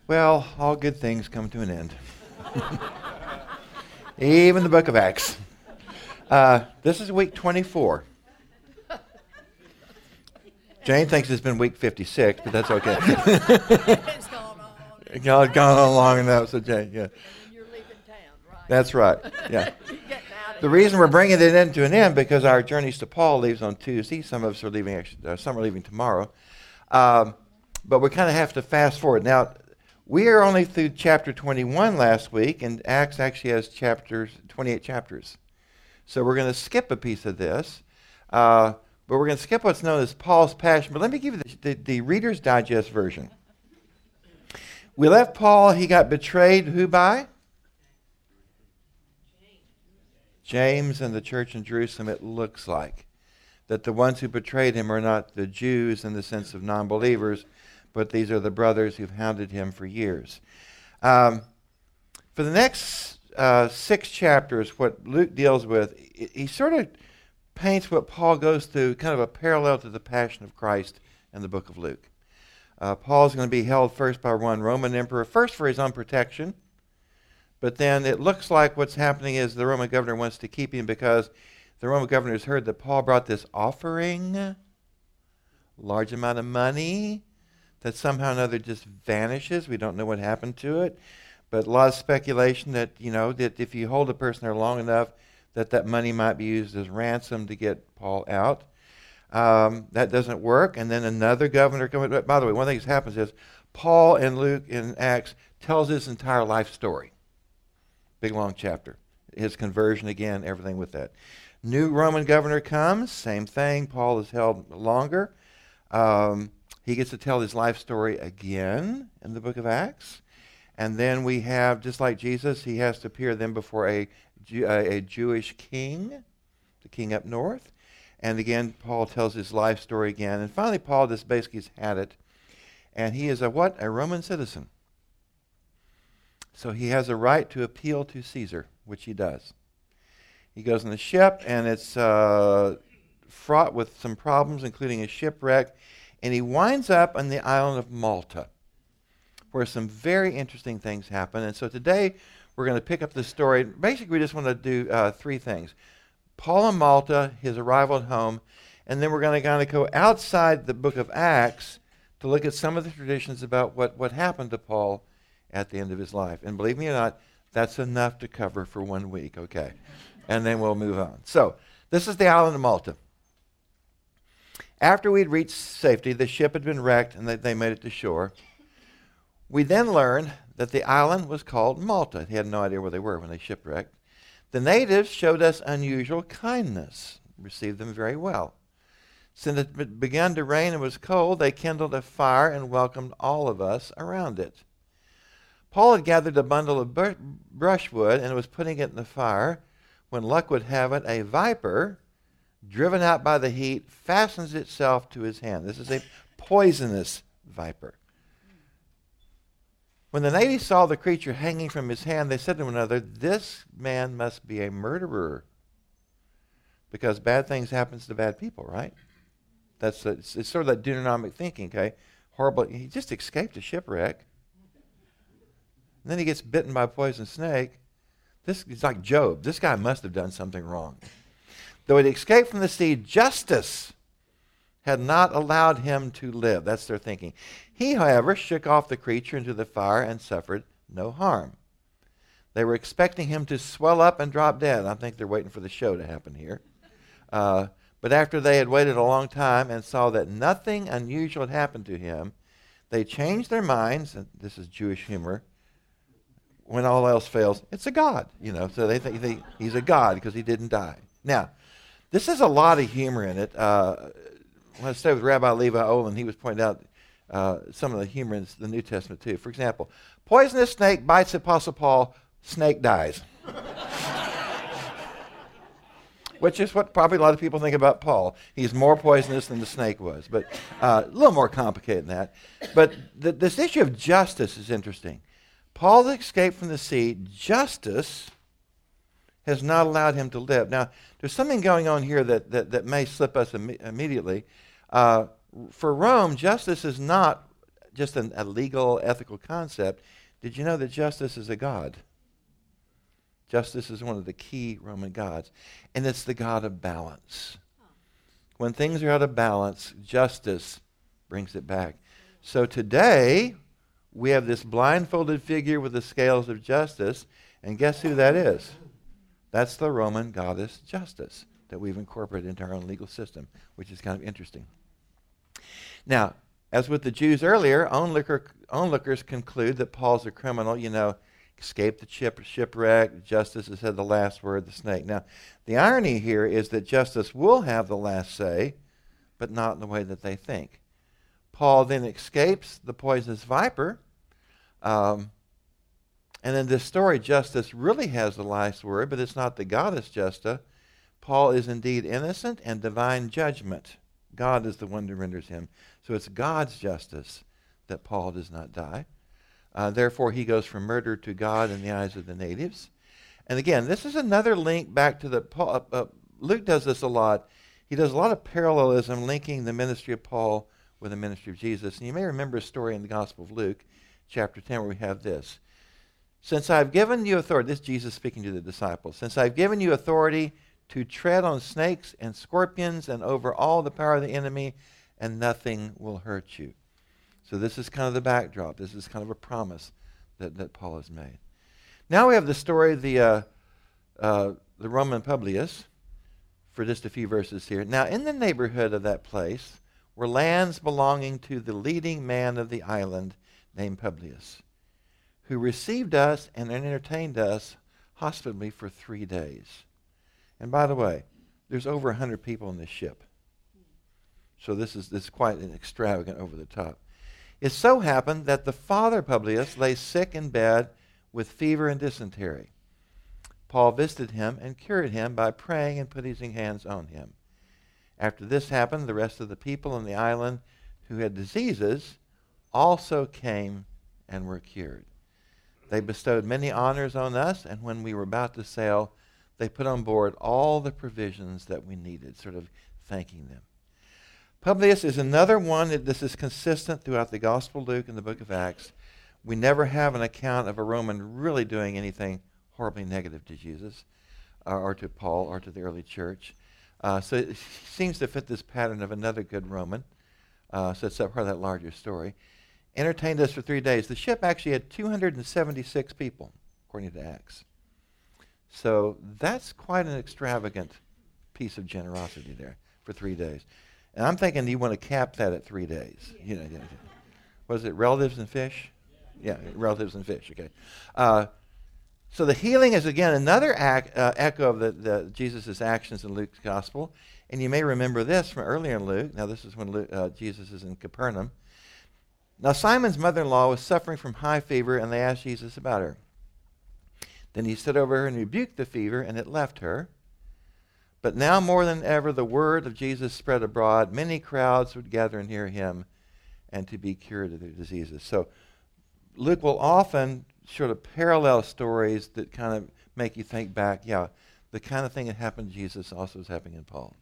Well, all good things come to an end. Even the book of Acts. This is week 24. Jane thinks it's been week 56, but that's okay. It's gone on. It's gone on long enough, so Jane, yeah. And you're leaving town, right? That's right, yeah. You're getting out of The here. reason we're bringing it into an end because our Journeys to Paul leaves on Tuesday. Some of us are leaving, some are leaving tomorrow. But we kind of have to fast forward. Now, we are only through chapter 21 last week, and Acts actually has 28 chapters. So we're going to skip a piece of this. But we're going to skip what's known as Paul's Passion. But let me give you the Reader's Digest version. We left Paul. He got betrayed. Who by? James and the church in Jerusalem, it looks like. That the ones who betrayed him are not the Jews in the sense of non-believers, but these are the brothers who've hounded him for years. For the next 6 chapters, what Luke deals with, he sort of paints what Paul goes through, kind of a parallel to the Passion of Christ in the book of Luke. Paul's going to be held first by one Roman emperor, first for his own protection, but then it looks like what's happening is the Roman governor wants to keep him because the Roman governor has heard that Paul brought this offering, large amount of money, that somehow or another just vanishes. We don't know what happened to it. But a lot of speculation that, that if you hold a person there long enough, that money might be used as ransom to get Paul out. That doesn't work. And then another governor comes. By the way, one thing that happens is Paul in Luke in Acts tells his entire life story. Big long chapter. His conversion again, everything with that. New Roman governor comes, same thing. Paul is held longer. He gets to tell his life story again in the book of Acts. And then we have, just like Jesus, he has to appear then before a Jewish king, the king up north. And again, Paul tells his life story again. And finally, Paul just basically has had it. And he is a what? A Roman citizen. So he has a right to appeal to Caesar, which he does. He goes on the ship, and it's fraught with some problems, including a shipwreck. And he winds up on the island of Malta, where some very interesting things happen. And so today, we're going to pick up the story. Basically, we just want to do 3 things. Paul on Malta, his arrival at home, and then we're going to kind of go outside the book of Acts to look at some of the traditions about what happened to Paul at the end of his life. And believe me or not, that's enough to cover for 1 week, okay? And then we'll move on. So, this is the island of Malta. After we'd reached safety, the ship had been wrecked and they made it to shore. We then learned that the island was called Malta. They had no idea where they were when they shipwrecked. The natives showed us unusual kindness, received them very well. Since it began to rain and was cold, they kindled a fire and welcomed all of us around it. Paul had gathered a bundle of brushwood and was putting it in the fire. When luck would have it, a viper, driven out by the heat, fastens itself to his hand. This is a poisonous viper. When the natives saw the creature hanging from his hand, they said to one another, "This man must be a murderer." Because bad things happen to bad people, right? It's sort of that Deuteronomic thinking, okay? Horrible. He just escaped a shipwreck. And then he gets bitten by a poison snake. This is like Job. This guy must have done something wrong. Though he escaped from the sea, justice had not allowed him to live. That's their thinking. He, however, shook off the creature into the fire and suffered no harm. They were expecting him to swell up and drop dead. I think they're waiting for the show to happen here. But after they had waited a long time and saw that nothing unusual had happened to him, they changed their minds, and this is Jewish humor, when all else fails, it's a god, So they think he's a god because he didn't die. Now, this has a lot of humor in it. When I stayed with Rabbi Levi Olin, he was pointing out some of the humor in the New Testament too. For example, poisonous snake bites Apostle Paul, snake dies. Which is what probably a lot of people think about Paul. He's more poisonous than the snake was, but a little more complicated than that. But this issue of justice is interesting. Paul escaped from the sea. Justice has not allowed him to live. Now, there's something going on here that may slip us immediately. For Rome, justice is not just a legal, ethical concept, did you know that justice is a god? Justice is one of the key Roman gods, and it's the god of balance. When things are out of balance, justice brings it back. So today, we have this blindfolded figure with the scales of justice, and guess who that is? That's the Roman goddess Justice that we've incorporated into our own legal system, which is kind of interesting. Now, as with the Jews earlier, onlookers conclude that Paul's a criminal, escaped the shipwreck. Justice has had the last word, the snake. Now, the irony here is that justice will have the last say, but not in the way that they think. Paul then escapes the poisonous viper. And in this story, justice really has the last word, but it's not the goddess Justa. Paul is indeed innocent, and divine judgment. God is the one who renders him. So it's God's justice that Paul does not die. Therefore, he goes from murder to God in the eyes of the natives. And again, this is another link back to Luke does this a lot. He does a lot of parallelism linking the ministry of Paul with the ministry of Jesus. And you may remember a story in the Gospel of Luke, chapter 10, where we have this. Since I've given you authority, this is Jesus speaking to the disciples, since I've given you authority to tread on snakes and scorpions and over all the power of the enemy, and nothing will hurt you. So this is kind of the backdrop. This is kind of a promise that Paul has made. Now we have the story of the Roman Publius, for just a few verses here. Now in the neighborhood of that place were lands belonging to the leading man of the island named Publius, who received us and entertained us hospitably for 3 days. And by the way, there's over 100 people in this ship. So this is quite an extravagant, over the top. It so happened that the father Publius lay sick in bed with fever and dysentery. Paul visited him and cured him by praying and putting hands on him. After this happened, the rest of the people in the island who had diseases also came and were cured. They bestowed many honors on us, and when we were about to sail, they put on board all the provisions that we needed, sort of thanking them. Publius is another one that this is consistent throughout the Gospel of Luke and the book of Acts. We never have an account of a Roman really doing anything horribly negative to Jesus or to Paul or to the early church. So it seems to fit this pattern of another good Roman. So it's part of that larger story. Entertained us for 3 days. The ship actually had 276 people, according to Acts. So that's quite an extravagant piece of generosity there for 3 days. And I'm thinking you want to cap that at 3 days. Was it relatives and fish? Yeah, relatives and fish, okay. So the healing is, again, another echo of Jesus' actions in Luke's gospel. And you may remember this from earlier in Luke. Now, this is when Jesus is in Capernaum. Now, Simon's mother-in-law was suffering from high fever, and they asked Jesus about her. Then he stood over her and rebuked the fever, and it left her. But now more than ever, the word of Jesus spread abroad. Many crowds would gather and hear him and to be cured of their diseases. So Luke will often sort of parallel stories that kind of make you think back, the kind of thing that happened to Jesus also is happening in Paul.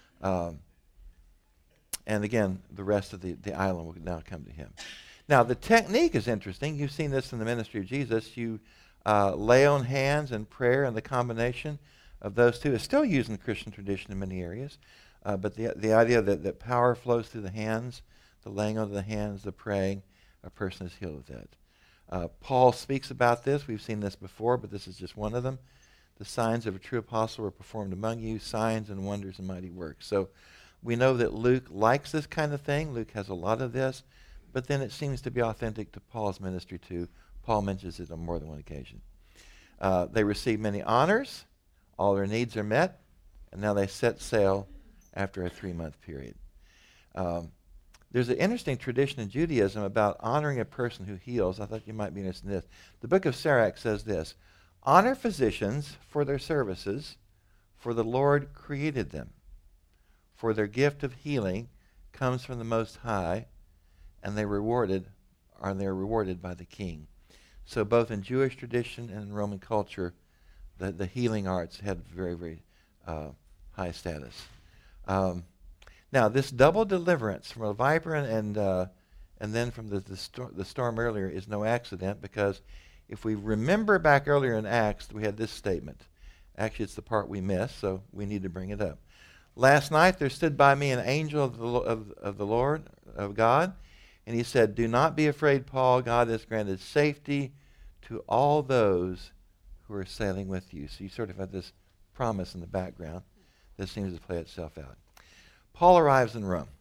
And again, the rest of the island will now come to him. Now, the technique is interesting. You've seen this in the ministry of Jesus. You lay on hands and prayer, and the combination of those two is still used in the Christian tradition in many areas. But the idea that power flows through the hands, the laying on of the hands, the praying, a person is healed of that. Paul speaks about this. We've seen this before, but this is just one of them. The signs of a true apostle were performed among you, signs and wonders and mighty works. So we know that Luke likes this kind of thing. Luke has a lot of this, but then it seems to be authentic to Paul's ministry too. Paul mentions it on more than one occasion. They receive many honors. All their needs are met, and now they set sail after a 3-month period. There's an interesting tradition in Judaism about honoring a person who heals. I thought you might be interested in this. The book of Sirach says this: honor physicians for their services, for the Lord created them. For their gift of healing comes from the Most High, and they're rewarded by the king. So both in Jewish tradition and in Roman culture, the healing arts had very, very high status. Now, this double deliverance from a viper and and then from the storm earlier is no accident, because if we remember back earlier in Acts, we had this statement. Actually, it's the part we missed, so we need to bring it up. Last night there stood by me an angel of the Lord, of God, and he said, "Do not be afraid, Paul. God has granted safety to all those who are sailing with you." So you sort of have this promise in the background that seems to play itself out. Paul arrives in Rome.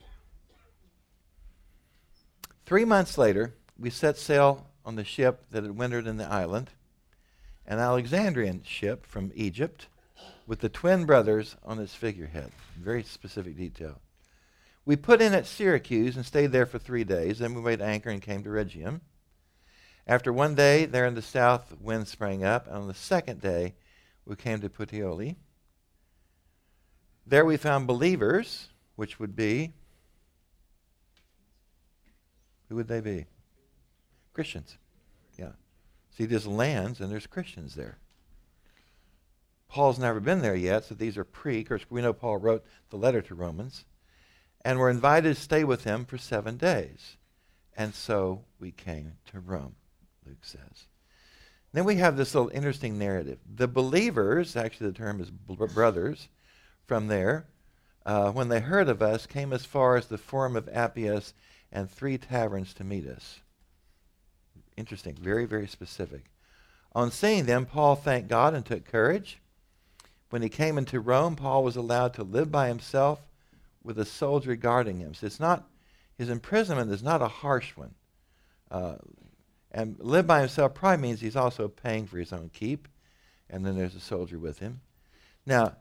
3 months later, we set sail on the ship that had wintered in the island, an Alexandrian ship from Egypt, with the twin brothers on its figurehead. Very specific detail. We put in at Syracuse and stayed there for 3 days. Then we weighed anchor and came to Rhegium. After 1 day, there in the south, wind sprang up. And on the second day, we came to Puteoli. There we found believers, which would be, who would they be? Christians. Yeah. See, there's lands and there's Christians there. Paul's never been there yet, so these are of course, we know Paul wrote the letter to Romans. And we're invited to stay with him for 7 days. And so we came to Rome, Luke says. Then we have this little interesting narrative. The believers, actually the term is brothers, from there, when they heard of us, came as far as the Forum of Appius and 3 taverns to meet us. Interesting, very, very specific. On seeing them, Paul thanked God and took courage. When he came into Rome, Paul was allowed to live by himself with a soldier guarding him. So his imprisonment is not a harsh one. And live by himself probably means he's also paying for his own keep. And then there's a soldier with him. Now,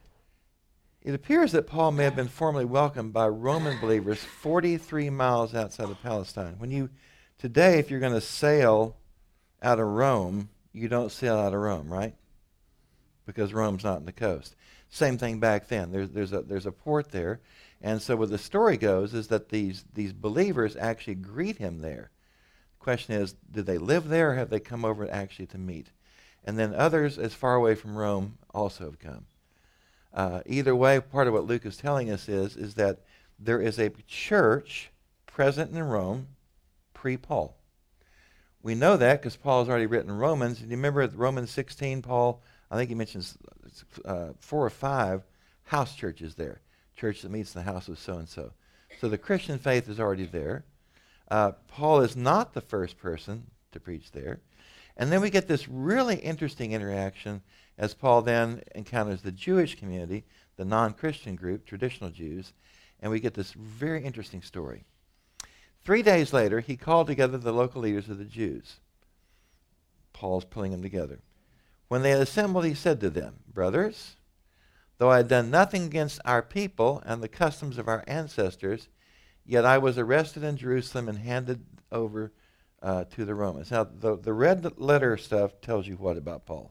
it appears that Paul may have been formally welcomed by Roman believers 43 miles outside of Palestine. Today, if you're going to sail out of Rome, you don't sail out of Rome, right? Because Rome's not on the coast. Same thing back then. There's a port there. And so what the story goes is that these believers actually greet him there. The question is, did they live there or have they come over actually to meet? And then others as far away from Rome also have come. Either way, part of what Luke is telling us is that there is a church present in Rome pre-Paul. We know that because Paul has already written Romans. And you remember Romans 16, Paul, I think he mentions 4 or 5 house churches there. Church that meets in the house of so-and-so. So the Christian faith is already there. Paul is not the first person to preach there. And then we get this really interesting interaction as Paul then encounters the Jewish community, the non-Christian group, traditional Jews, and we get this very interesting story. 3 days later, he called together the local leaders of the Jews. Paul's pulling them together. When they had assembled, he said to them, "Brothers, though I had done nothing against our people and the customs of our ancestors, yet I was arrested in Jerusalem and handed over to the Romans." Now, the red letter stuff tells you what about Paul?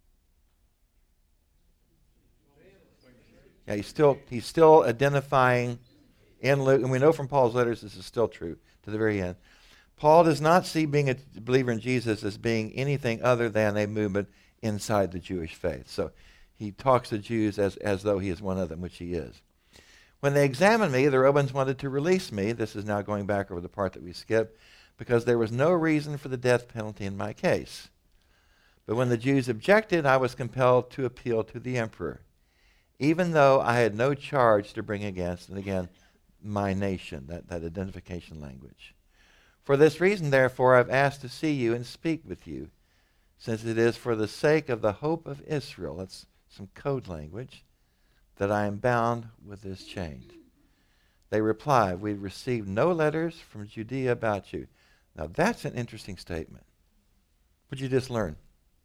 Yeah, he's still identifying in Luke, and we know from Paul's letters this is still true to the very end. Paul does not see being a believer in Jesus as being anything other than a movement inside the Jewish faith. So he talks to Jews as though he is one of them, which he is. When they examined me, the Romans wanted to release me. This is now going back over the part that we skipped, because there was no reason for the death penalty in my case. But when the Jews objected, I was compelled to appeal to the emperor, even though I had no charge to bring against, and again, my nation, that identification language. For this reason, therefore, I've asked to see you and speak with you, since it is for the sake of the hope of Israel, that's some code language, that I am bound with this chain. They replied, "We received no letters from Judea about you." Now that's an interesting statement. What did you just learn?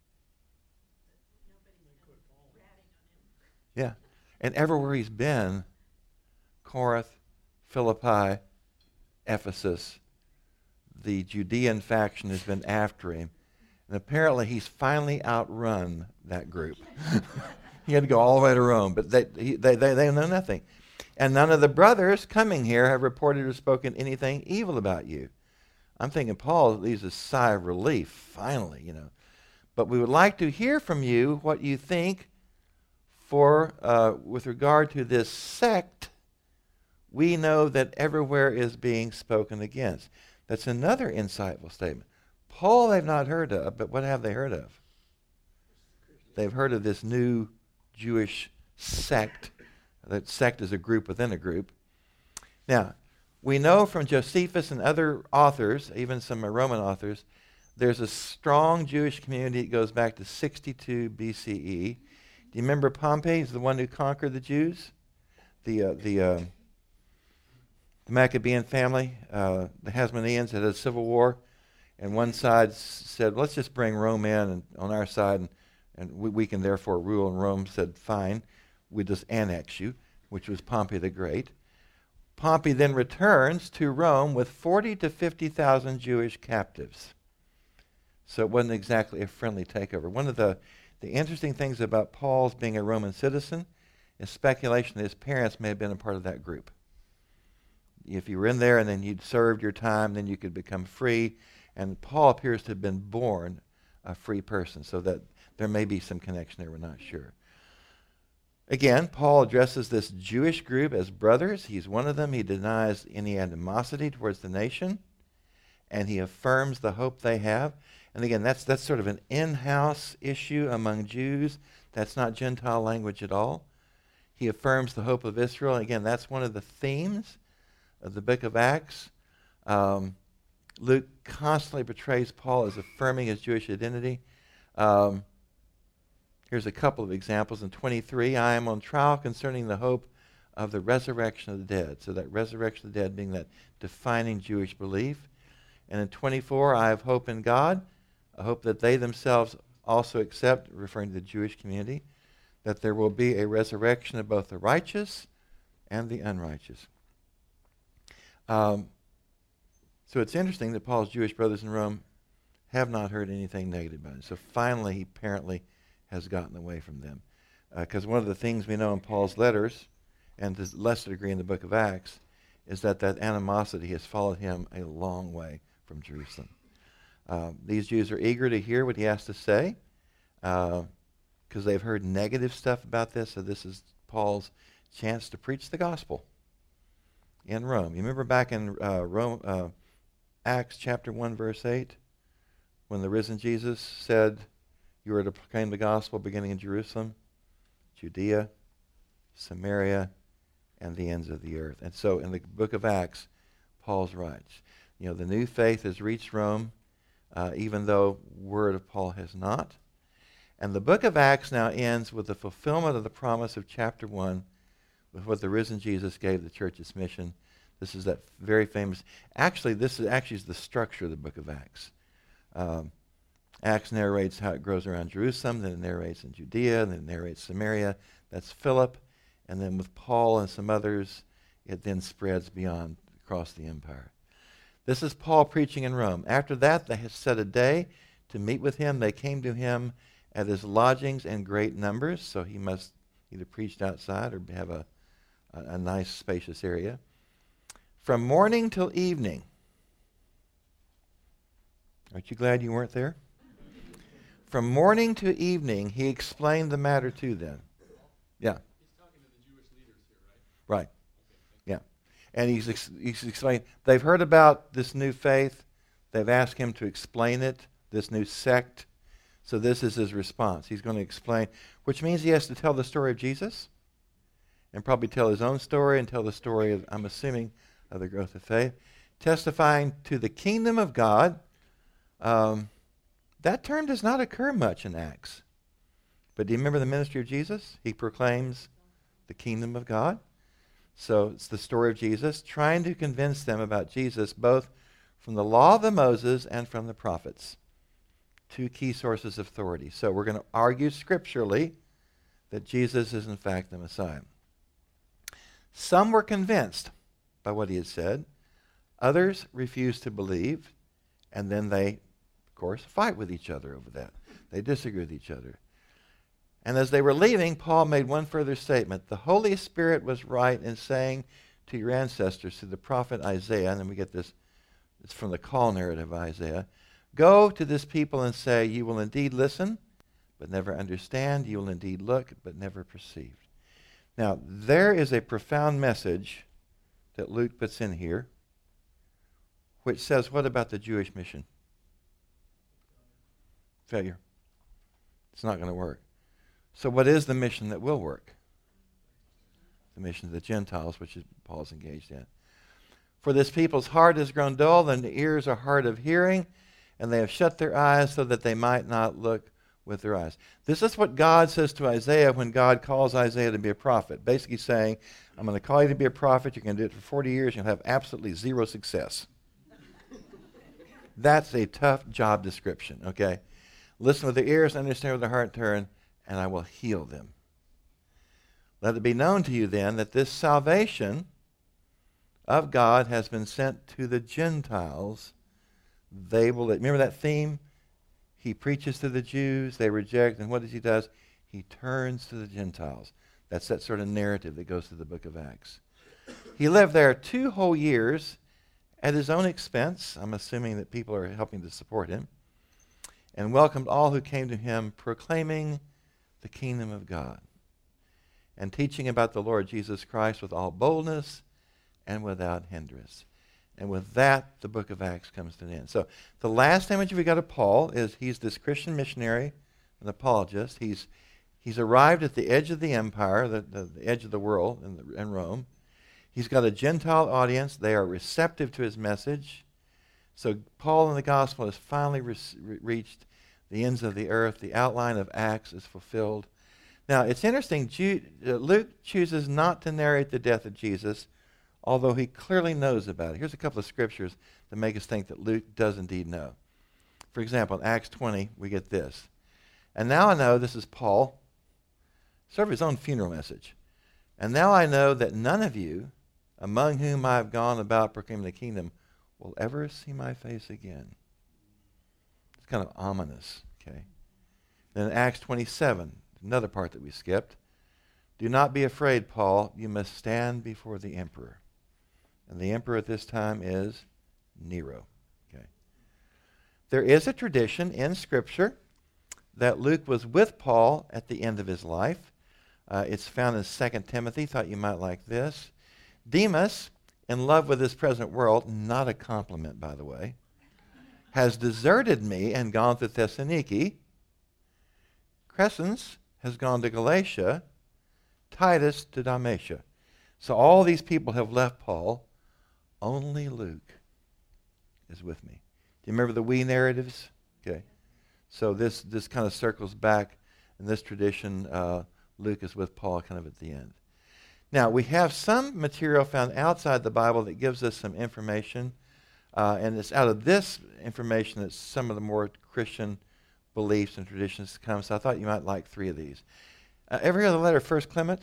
Yeah. And everywhere he's been, Corinth, Philippi, Ephesus, the Judean faction has been after him. And apparently he's finally outrun that group. He had to go all the way to Rome, but they know nothing. And none of the brothers coming here have reported or spoken anything evil about you. I'm thinking Paul leaves a sigh of relief, finally, But we would like to hear from you what you think with regard to this sect we know that everywhere is being spoken against. That's another insightful statement. Paul they've not heard of, but what have they heard of? They've heard of this new Jewish sect. That sect is a group within a group. Now, we know from Josephus and other authors, even some Roman authors, there's a strong Jewish community that goes back to 62 BCE. Do you remember Pompey? He's the one who conquered the Jews. The Maccabean family, the Hasmoneans, had a civil war, and one side said, let's just bring Rome in and on our side, and we can therefore rule. And Rome said, fine, we just annex you, which was Pompey the Great. Pompey then returns to Rome with 40 to 50,000 Jewish captives. So it wasn't exactly a friendly takeover. One of the interesting things about Paul's being a Roman citizen is speculation that his parents may have been a part of that group. If you were in there and then you'd served your time, then you could become free. And Paul appears to have been born a free person, so that there may be some connection there. We're not sure. Again, Paul addresses this Jewish group as brothers. He's one of them. He denies any animosity towards the nation, and he affirms the hope they have. And again, that's sort of an in-house issue among Jews. That's not Gentile language at all. He affirms the hope of Israel. And again, that's one of the themes of the book of Acts. Luke constantly portrays Paul as affirming his Jewish identity. Here's a couple of examples. In 23, I am on trial concerning the hope of the resurrection of the dead. So that resurrection of the dead being that defining Jewish belief. And in 24, I have hope in God, a hope that they themselves also accept, referring to the Jewish community, that there will be a resurrection of both the righteous and the unrighteous. So it's interesting that Paul's Jewish brothers in Rome have not heard anything negative about it. So finally, he apparently has gotten away from them. Because one of the things we know in Paul's letters, and to a lesser degree in the book of Acts, is that animosity has followed him a long way from Jerusalem. These Jews are eager to hear what he has to say, because they've heard negative stuff about this, so this is Paul's chance to preach the gospel in Rome. You remember back in Acts chapter 1, verse 8, when the risen Jesus said, you are to proclaim the gospel beginning in Jerusalem, Judea, Samaria, and the ends of the earth. And so in the book of Acts, Paul's writes, the new faith has reached Rome, even though word of Paul has not. And the book of Acts now ends with the fulfillment of the promise of chapter 1, with what the risen Jesus gave the church's mission. This is that very famous. Actually, this is the structure of the book of Acts. Acts narrates how it grows around Jerusalem, then it narrates in Judea, then it narrates Samaria. That's Philip. And then with Paul and some others, it then spreads beyond, across the empire. This is Paul preaching in Rome. After that, they had set a day to meet with him. They came to him at his lodgings in great numbers, so he must either preached outside or have a nice spacious area. From morning till evening. Aren't you glad you weren't there? From morning to evening, he explained the matter to them. Yeah. He's talking to the Jewish leaders here, right? Right. Yeah. And he's explained, they've heard about this new faith. They've asked him to explain it, this new sect. So this is his response. He's going to explain, which means he has to tell the story of Jesus and probably tell his own story and tell the story, of, I'm assuming, of the growth of faith. Testifying to the kingdom of God. That term does not occur much in Acts. But do you remember the ministry of Jesus? He proclaims the kingdom of God. So it's the story of Jesus, trying to convince them about Jesus, both from the law of Moses and from the prophets. Two key sources of authority. So we're going to argue scripturally that Jesus is in fact the Messiah. Some were convinced by what he had said. Others refused to believe. And then they, of course, fight with each other over that. They disagree with each other. And as they were leaving, Paul made one further statement. The Holy Spirit was right in saying to your ancestors, through the prophet Isaiah, and then we get this, it's from the call narrative of Isaiah, go to this people and say, you will indeed listen, but never understand. You will indeed look, but never perceive. Now, there is a profound message that Luke puts in here, which says, what about the Jewish mission? Failure. It's not going to work. So what is the mission that will work? The mission of the Gentiles, which is Paul's engaged in. For this people's heart has grown dull, and the ears are hard of hearing, and they have shut their eyes so that they might not look with their eyes. This is what God says to Isaiah when God calls Isaiah to be a prophet. Basically saying, I'm going to call you to be a prophet. You're going to do it for 40 years. You'll have absolutely zero success. That's a tough job description, okay? Listen with their ears, understand with their heart, turn, and I will heal them. Let it be known to you then that this salvation of God has been sent to the Gentiles. They will, remember that theme? He preaches to the Jews, they reject, and what does he do? He turns to the Gentiles. That's that sort of narrative that goes through the book of Acts. He lived there 2 whole years at his own expense. I'm assuming that people are helping to support him. And welcomed all who came to him, proclaiming the kingdom of God and teaching about the Lord Jesus Christ with all boldness and without hindrance. And with that, the book of Acts comes to an end. So the last image we got of Paul is he's this Christian missionary, an apologist. He's arrived at the edge of the empire, the edge of the world in Rome. He's got a Gentile audience. They are receptive to his message. So Paul in the gospel has finally reached the ends of the earth. The outline of Acts is fulfilled. Now, it's interesting. Luke chooses not to narrate the death of Jesus, although he clearly knows about it. Here's a couple of scriptures that make us think that Luke does indeed know. For example, in Acts 20, we get this. And now I know, this is Paul, sort of his own funeral message. And now I know that none of you, among whom I have gone about proclaiming the kingdom, will ever see my face again. It's kind of ominous, okay? Then in Acts 27, another part that we skipped. Do not be afraid, Paul. You must stand before the emperor. And the emperor at this time is Nero. Okay. There is a tradition in Scripture that Luke was with Paul at the end of his life. It's found in 2 Timothy. Thought you might like this. Demas, in love with this present world, not a compliment, by the way, has deserted me and gone to Thessaloniki. Crescens has gone to Galatia, Titus to Dalmatia. So all these people have left Paul. Only Luke is with me. Do you remember the we narratives? Okay. So this kind of circles back in this tradition. Luke is with Paul kind of at the end. Now, we have some material found outside the Bible that gives us some information. And it's out of this information that some of the more Christian beliefs and traditions come. So I thought you might like 3 of these. Ever hear the letter 1 Clement?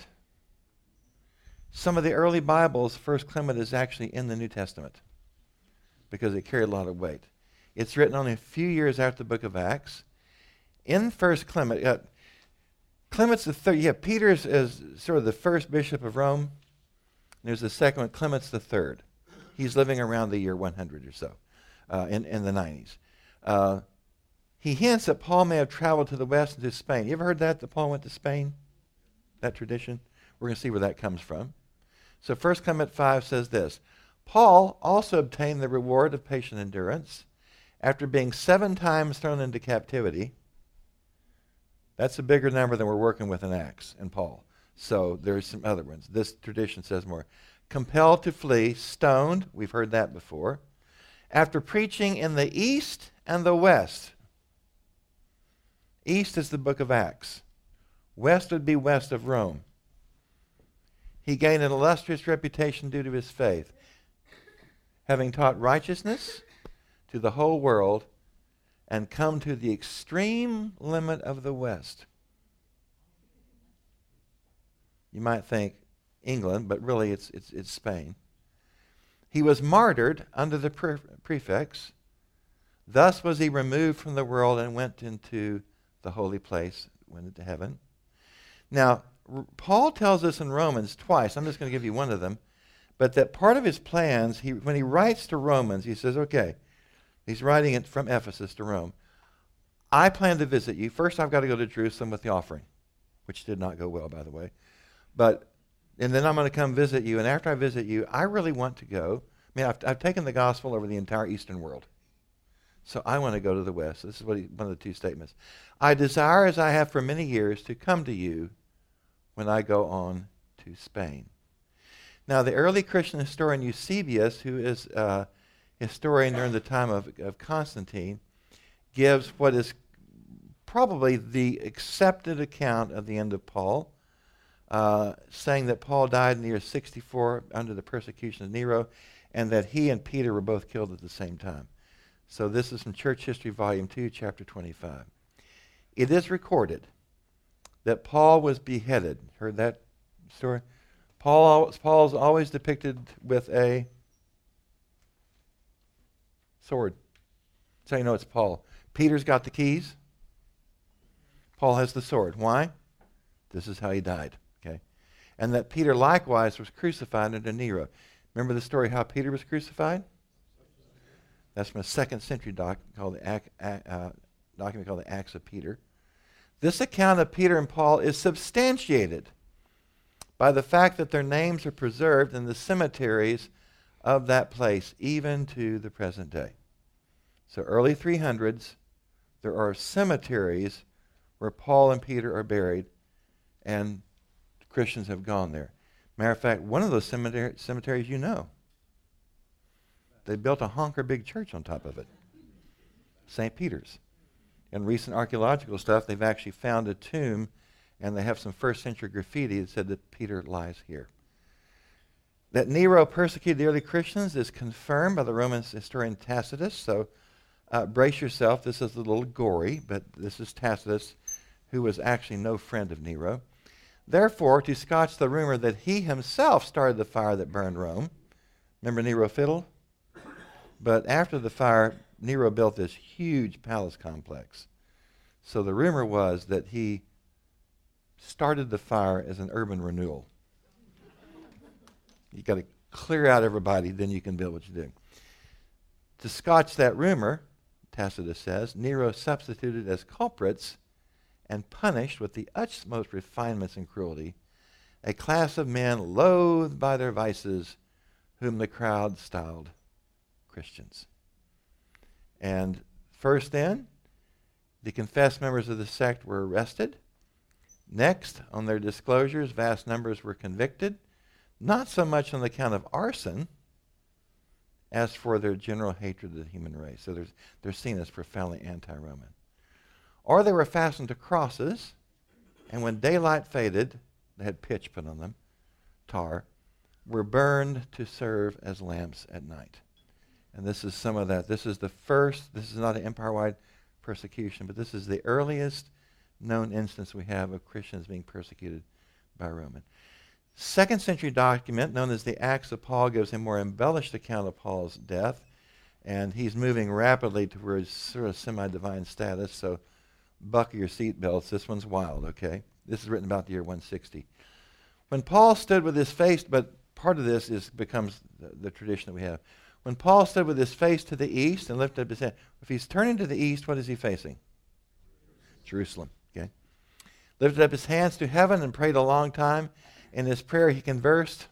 Some of the early Bibles, 1 Clement is actually in the New Testament because it carried a lot of weight. It's written only a few years after the book of Acts. In 1 Clement, Clement's the third. Yeah, Peter is sort of the first bishop of Rome. There's the second one, Clement's the third. He's living around the year 100 or so in the 90s. He hints that Paul may have traveled to the west and to Spain. You ever heard that Paul went to Spain? That tradition? We're going to see where that comes from. So 1 Clement 5 says this. Paul also obtained the reward of patient endurance after being 7 times thrown into captivity. That's a bigger number than we're working with in Acts and Paul. So there's some other ones. This tradition says more. Compelled to flee, stoned. We've heard that before. After preaching in the east and the west. East is the book of Acts. West would be west of Rome. He gained an illustrious reputation due to his faith, having taught righteousness to the whole world and come to the extreme limit of the West. You might think England, but really it's Spain. He was martyred under the prefects. Thus was he removed from the world and went into the holy place, went into heaven. Now, Paul tells us in Romans twice, I'm just going to give you one of them, but that part of his plans, when he writes to Romans, he says, okay, he's writing it from Ephesus to Rome. I plan to visit you. First, I've got to go to Jerusalem with the offering, which did not go well, by the way. But and then I'm going to come visit you. And after I visit you, I really want to go. I mean, I've taken the gospel over the entire Eastern world. So I want to go to the West. This is one of the two statements. I desire, as I have for many years, to come to you when I go on to Spain. Now, the early Christian historian Eusebius, who is a historian during the time of Constantine, gives what is probably the accepted account of the end of Paul, saying that Paul died in the year 64 under the persecution of Nero, and that he and Peter were both killed at the same time. So this is from Church History, Volume 2, Chapter 25. It is recorded that Paul was beheaded. Heard that story? Paul's always depicted with a sword. That's how you know it's Paul. Peter's got the keys. Paul has the sword. Why? This is how he died. Okay, and that Peter likewise was crucified under Nero. Remember the story how Peter was crucified? That's from a 2nd century document called the Acts of Peter. This account of Peter and Paul is substantiated by the fact that their names are preserved in the cemeteries of that place, even to the present day. So early 300s, there are cemeteries where Paul and Peter are buried, and Christians have gone there. Matter of fact, one of those cemeteries you know. They built a honker big church on top of it. St. Peter's. In recent archaeological stuff, they've actually found a tomb, and they have some 1st century graffiti that said that Peter lies here. That Nero persecuted the early Christians is confirmed by the Roman historian Tacitus, so brace yourself. This is a little gory, but this is Tacitus, who was actually no friend of Nero. Therefore, to scotch the rumor that he himself started the fire that burned Rome, remember Nero fiddled? But after the fire, Nero built this huge palace complex. So the rumor was that he started the fire as an urban renewal. You got to clear out everybody, then you can build what you do. To scotch that rumor, Tacitus says, Nero substituted as culprits and punished with the utmost refinements and cruelty a class of men loathed by their vices, whom the crowd styled Christians. And first then, the confessed members of the sect were arrested. Next, on their disclosures, vast numbers were convicted, not so much on the count of arson as for their general hatred of the human race. So they're seen as profoundly anti-Roman. Or they were fastened to crosses, and when daylight faded, they had pitch put on them, tar, were burned to serve as lamps at night. And this is some of that. This is the first, this is not an empire-wide persecution, but this is the earliest known instance we have of Christians being persecuted by Roman. 2nd century document known as the Acts of Paul gives a more embellished account of Paul's death, and he's moving rapidly towards sort of semi-divine status, so buckle your seatbelts. This one's wild, okay? This is written about the year 160. When Paul stood with his face, but part of this becomes the tradition that we have. When Paul stood with his face to the east and lifted up his hand, if he's turning to the east, what is he facing? Jerusalem, okay? Lifted up his hands to heaven and prayed a long time. In his prayer, he conversed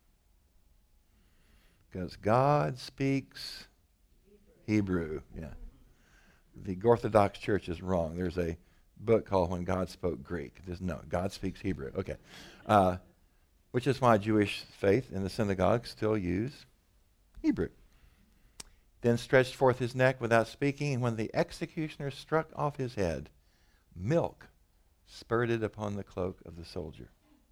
because God speaks Hebrew. Yeah. The Orthodox Church is wrong. There's a book called When God Spoke Greek. No, God speaks Hebrew. Okay. Which is why Jewish faith in the synagogue still use Hebrew. Then stretched forth his neck without speaking, and when the executioner struck off his head, milk spurted upon the cloak of the soldier.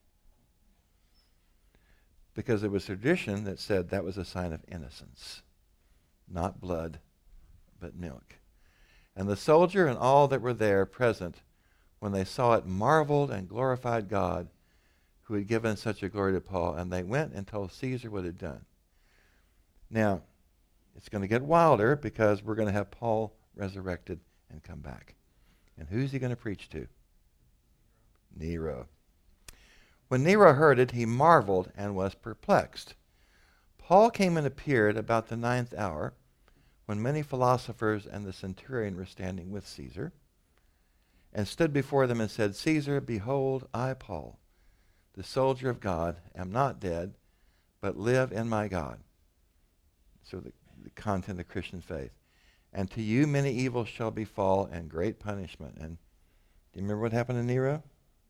Because there was tradition that said that was a sign of innocence. Not blood, but milk. And the soldier and all that were there present, when they saw it, marveled and glorified God, who had given such a glory to Paul. And they went and told Caesar what had done. Now, it's going to get wilder because we're going to have Paul resurrected and come back. And who's he going to preach to? Nero. When Nero heard it, he marveled and was perplexed. Paul came and appeared about the 9th hour, when many philosophers and the centurion were standing with Caesar, and stood before them and said, Caesar, behold, I, Paul, the soldier of God, am not dead, but live in my God. So the content of Christian faith. And to you many evils shall befall and great punishment. And do you remember what happened to Nero?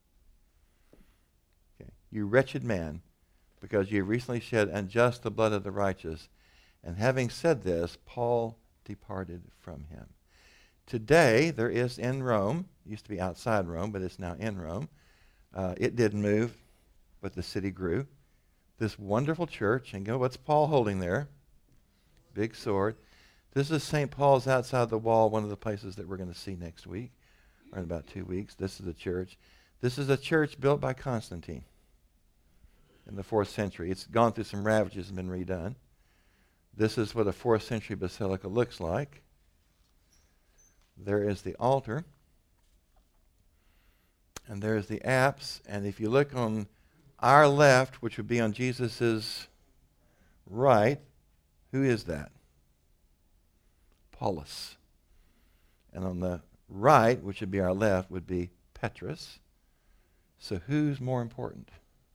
Okay. You wretched man, because you have recently shed unjust the blood of the righteous. And having said this, Paul departed from him. Today, there is in Rome, it used to be outside Rome, but it's now in Rome. It didn't move, but the city grew. This wonderful church, and what's Paul holding there? Big sword. This is St. Paul's outside the wall, one of the places that we're going to see next week, or in about 2 weeks. This is the church. This is a church built by Constantine in the 4th century. It's gone through some ravages and been redone. This is what a 4th century basilica looks like. There is the altar. And there's the apse. And if you look on our left, which would be on Jesus' right, who is that? Paulus. And on the right, which would be our left, would be Petrus. So who's more important?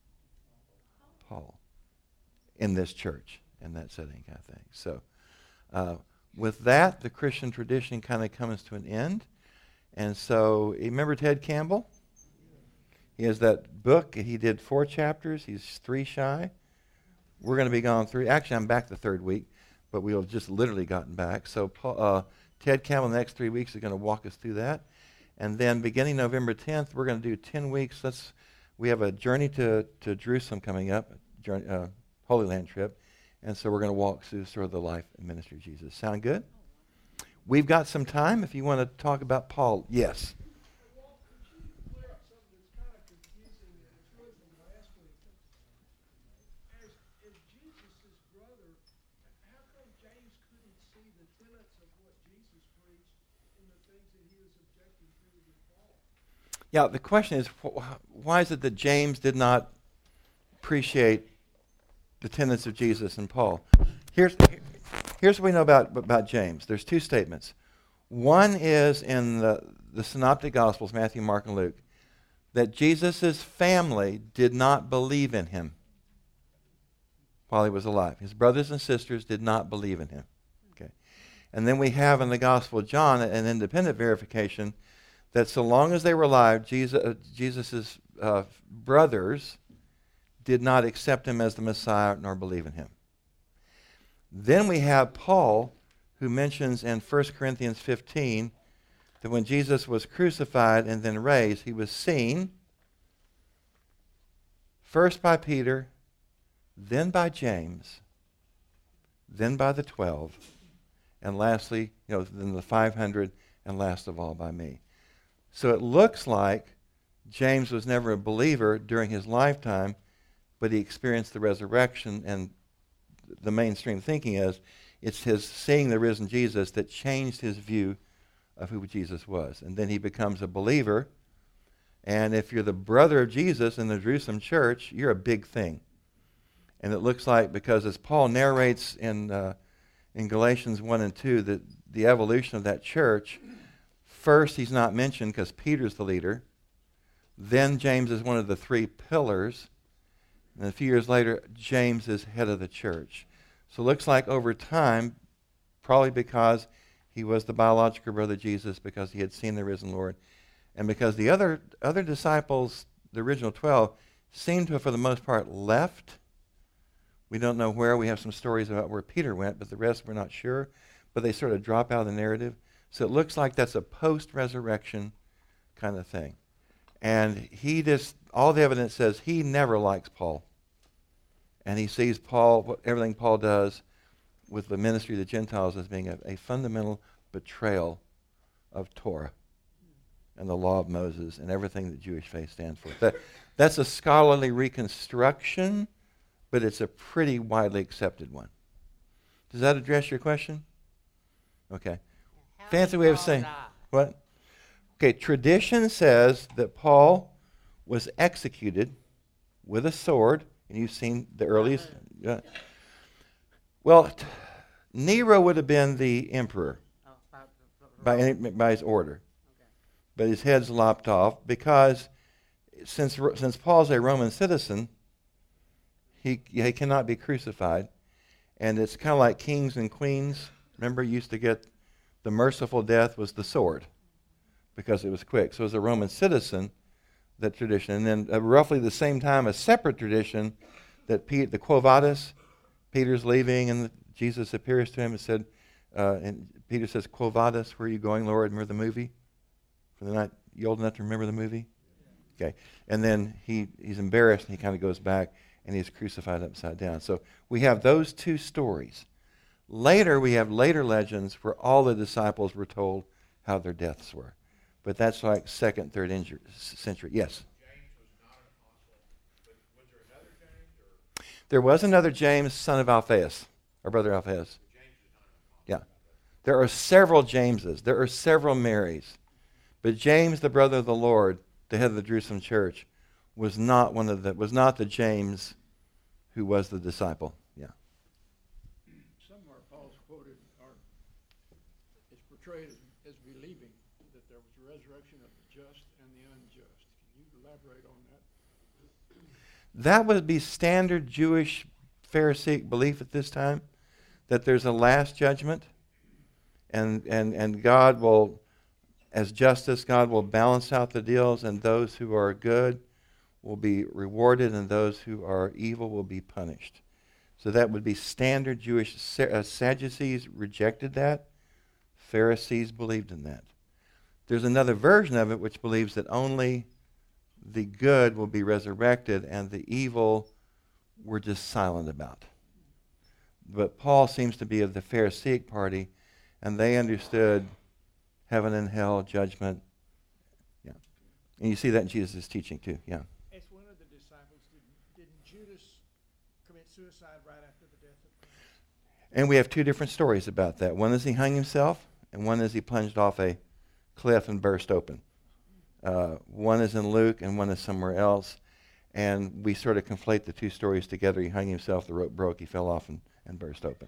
Paul. In this church, in that setting, I think. So with that, the Christian tradition kind of comes to an end. And so, you remember Ted Campbell? He has that book. He did 4 chapters. He's 3 shy. We're going to be gone 3. Actually, I'm back the 3rd week, but we'll have just literally gotten back. So Ted Campbell, the next 3 weeks, is going to walk us through that. And then beginning November 10th, we're going to do 10 weeks. We have a journey to Jerusalem coming up, Holy Land trip. And so we're going to walk through sort of the life and ministry of Jesus. Sound good? We've got some time if you want to talk about Paul. Yes. Yeah, the question is, why is it that James did not appreciate the tenets of Jesus and Paul? Here's what we know about James. There's 2 statements. One is in the Synoptic Gospels, Matthew, Mark, and Luke, that Jesus' family did not believe in him while he was alive. His brothers and sisters did not believe in him. Okay. And then we have in the Gospel of John an independent verification that so long as they were alive, Jesus' brothers did not accept him as the Messiah nor believe in him. Then we have Paul, who mentions in 1 Corinthians 15 that when Jesus was crucified and then raised, he was seen first by Peter, then by James, then by the 12, and lastly, then the 500, and last of all by me. So it looks like James was never a believer during his lifetime, but he experienced the resurrection, and the mainstream thinking is it's his seeing the risen Jesus that changed his view of who Jesus was. And then he becomes a believer, and if you're the brother of Jesus in the Jerusalem church, you're a big thing. And it looks like, because as Paul narrates in Galatians 1 and 2, that the evolution of that church, first he's not mentioned because Peter's the leader. Then James is one of the 3 pillars. And a few years later, James is head of the church. So it looks like over time, probably because he was the biological brother of Jesus, because he had seen the risen Lord, and because the other disciples, the original 12, seem to have, for the most part, left. We don't know where. We have some stories about where Peter went, but the rest we're not sure. But they sort of drop out of the narrative. So it looks like that's a post-resurrection kind of thing. And all the evidence says he never likes Paul. And he sees everything Paul does with the ministry of the Gentiles as being a fundamental betrayal of Torah and the law of Moses and everything that Jewish faith stands for. That's a scholarly reconstruction, but it's a pretty widely accepted one. Does that address your question? Okay. Fancy way of saying what? Okay, tradition says that Paul was executed with a sword, and you've seen the earliest. Well, Nero would have been the emperor by his order, but his head's lopped off because since Paul's a Roman citizen, he cannot be crucified. And it's kind of like kings and queens. Remember, you used to get the merciful death was the sword because it was quick. So as a Roman citizen, that tradition. And then roughly the same time, a separate tradition that the Quo Vadis, Peter's leaving and Jesus appears to him and said, and Peter says, Quo Vadis, where are you going, Lord? Remember the movie? For the night, you old enough to remember the movie? Okay. And then he's embarrassed and he kind of goes back and he's crucified upside down. So we have those two stories. Later, we have later legends where all the disciples were told how their deaths were. But that's like 2nd, 3rd century. Yes? James was not an apostle, but was there another James? Or There was another James, son of Alphaeus, or brother Alphaeus. James is not an apostle? Yeah. There are several Jameses. There are several Marys. But James, the brother of the Lord, the head of the Jerusalem church, was not the James who was the disciple. Yeah. Somewhere Paul's quoted or is portrayed as believing that there was a resurrection of the just and the unjust. Can you elaborate on that? That would be standard Jewish Pharisaic belief at this time, that there's a last judgment, and God will, as justice, God will balance out the deals, and those who are good will be rewarded, and those who are evil will be punished. So that would be standard Jewish. Sadducees rejected that. Pharisees believed in that. There's another version of it which believes that only the good will be resurrected and the evil we're just silent about. But Paul seems to be of the Pharisaic party, and they understood heaven and hell, judgment. Yeah. And you see that in Jesus' teaching too. Yeah. As one of the disciples, didn't Judas commit suicide right after the death of Christ? And we have two different stories about that. One is he hung himself, and one is he plunged off a cliff and burst open. One is in Luke, and one is somewhere else. And we sort of conflate the two stories together. He hung himself, the rope broke, he fell off and burst open.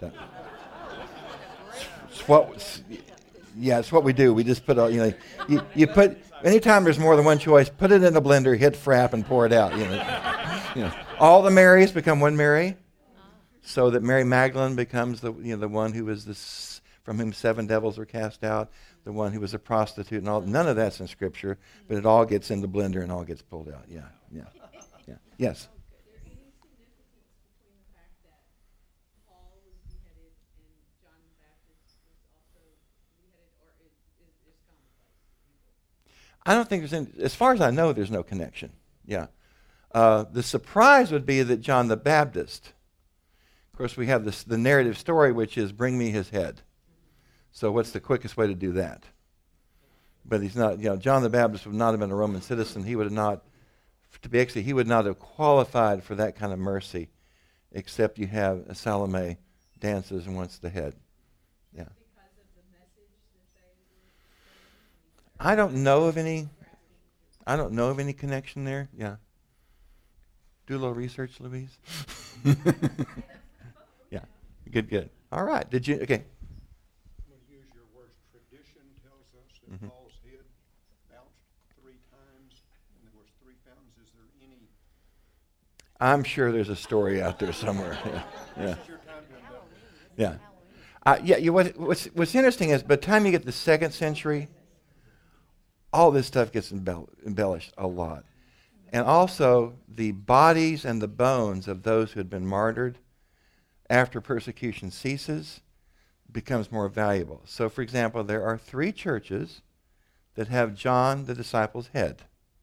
It's what we do. We just put you put, anytime there's more than one choice, put it in a blender, hit frap, and pour it out. All the Marys become one Mary, so that Mary Magdalene becomes the one who was from whom 7 devils were cast out, the one who was a prostitute, and all. None of that's in Scripture, but it all gets in the blender and all gets pulled out. Yeah. Yes. Is there any significance between the fact that Paul was beheaded and John the Baptist was also beheaded, or is commonplace? I don't think there's any, as far as I know, there's no connection. Yeah. The surprise would be that John the Baptist, of course, we have the narrative story, which is bring me his head. So what's the quickest way to do that? But he's not, John the Baptist would not have been a Roman citizen. He would not have qualified for that kind of mercy, except you have a Salome dances and wants the head. Yeah. Because of the message that they were I don't know of any connection there. Yeah. Do a little research, Louise. Yeah. Good. All right. Okay. I'm going to use your words. Tradition tells us that Paul's head bounced 3 times, and there was 3 fountains. Is there any? I'm sure there's a story out there somewhere. Yeah. This is your time to indulge. Yeah. What's interesting is by the time you get to the 2nd century, all this stuff gets embellished a lot. And also the bodies and the bones of those who had been martyred after persecution ceases becomes more valuable. So, for example, there are 3 churches that have John the disciple's head.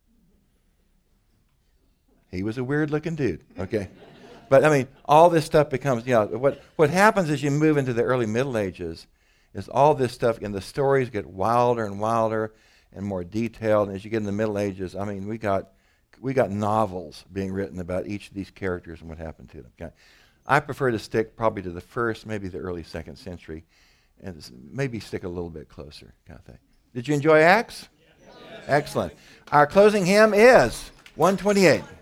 He was a weird-looking dude, okay? But, I mean, all this stuff becomes, what happens as you move into the early Middle Ages is all this stuff, and the stories get wilder and wilder and more detailed. And as you get in the Middle Ages, I mean, we got novels being written about each of these characters and what happened to them. Okay? I prefer to stick probably to the 1st, maybe the early 2nd century, and maybe stick a little bit closer kind of thing. Did you enjoy Acts? Yes. Excellent. Our closing hymn is 128.